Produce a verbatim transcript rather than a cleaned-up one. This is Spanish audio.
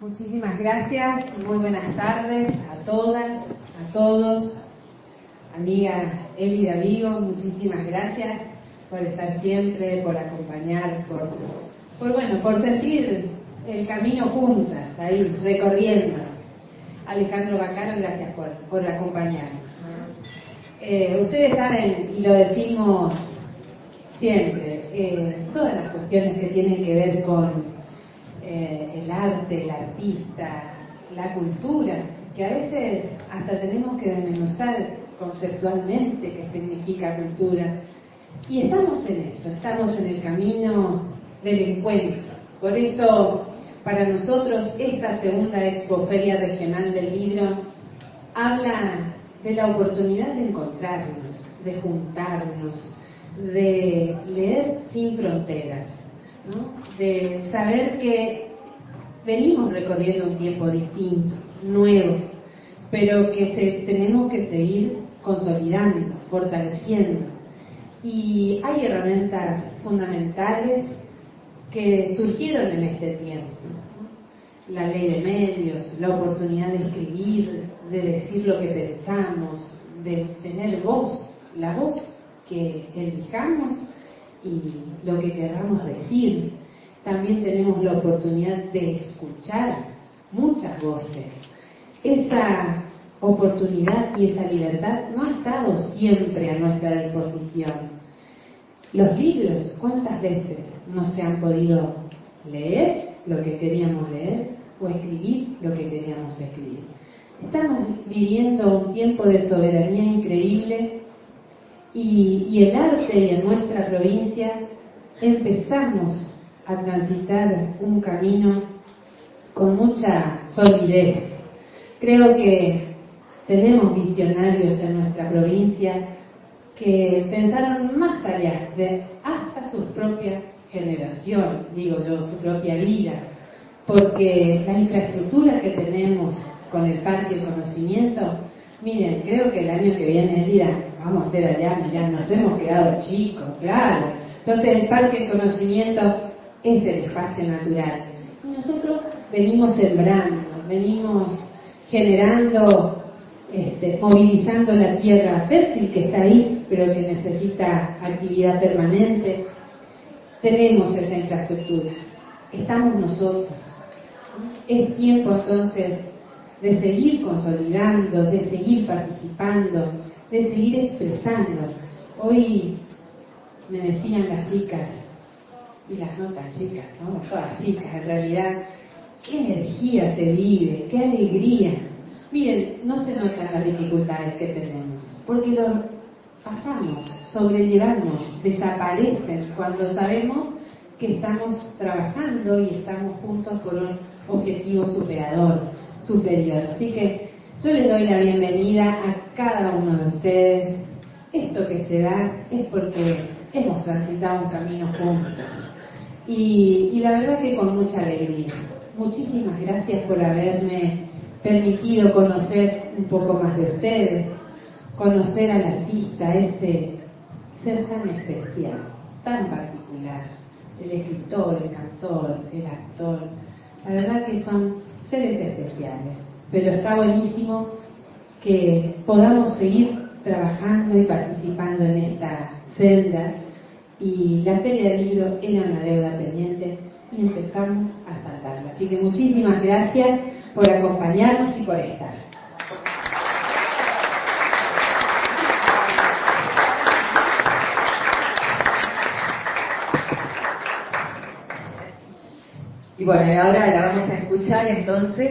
Muchísimas gracias, muy buenas tardes a todas, a todos. Amiga Eli Davigo, muchísimas gracias por estar siempre, por acompañar, por, por bueno, por sentir el camino juntas, ahí, recorriendo. Alejandro Bacano, gracias por, por acompañarnos. Eh, ustedes saben, y lo decimos siempre, eh, todas las cuestiones que tienen que ver con eh, el arte, el artista, la cultura, que a veces hasta tenemos que desmenuzar conceptualmente qué significa cultura. Y estamos en eso, estamos en el camino del encuentro. Por eso, para nosotros, esta segunda Expoferia Regional del Libro habla de la oportunidad de encontrarnos, de juntarnos, de leer sin fronteras, ¿no? De saber que venimos recorriendo un tiempo distinto, nuevo, pero que se, tenemos que seguir consolidando, fortaleciendo. Y hay herramientas fundamentales que surgieron en este tiempo, ¿no? La ley de medios, la oportunidad de escribir, de decir lo que pensamos, de tener voz, la voz que elijamos y lo que queramos decir. También tenemos la oportunidad de escuchar muchas voces. Esa oportunidad y esa libertad no ha estado siempre a nuestra disposición. Los libros, ¿cuántas veces no se han podido leer lo que queríamos leer o escribir lo que queríamos escribir? Estamos viviendo un tiempo de soberanía increíble y, y el arte y en nuestra provincia empezamos a transitar un camino con mucha solidez. Creo que tenemos visionarios en nuestra provincia que pensaron más allá de hasta su propia generación, digo yo, su propia vida, porque la infraestructura que tenemos con el Parque del Conocimiento, miren, creo que el año que viene dirán, vamos a hacer allá, mirá, nos hemos quedado chicos, claro. Entonces el Parque del Conocimiento es el espacio natural. Y nosotros venimos sembrando, venimos generando, este, movilizando la tierra fértil que está ahí, pero que necesita actividad permanente. Tenemos esa infraestructura. Estamos nosotros. Es tiempo entonces de seguir consolidando, de seguir participando, de seguir expresando. Hoy me decían las chicas, y las no tan chicas, ¿no? Todas chicas en realidad, qué energía se vive, qué alegría. Miren, no se notan las dificultades que tenemos, porque lo pasamos, sobrellevamos, desaparecen cuando sabemos que estamos trabajando y estamos juntos por un objetivo superador, superior. Así que yo les doy la bienvenida a cada uno de ustedes. Esto que se da es porque hemos transitado un camino juntos. Y, y la verdad que con mucha alegría. Muchísimas gracias por haberme permitido conocer un poco más de ustedes, conocer al artista, ese ser tan especial, tan particular, el escritor, el cantor, el actor. La verdad que son seres especiales, pero está buenísimo que podamos seguir trabajando y participando en esta senda. Y la Feria del Libro era una deuda pendiente y empezamos a saltarla. Así que muchísimas gracias por acompañarnos y por estar. Y bueno, ahora la vamos a escuchar entonces.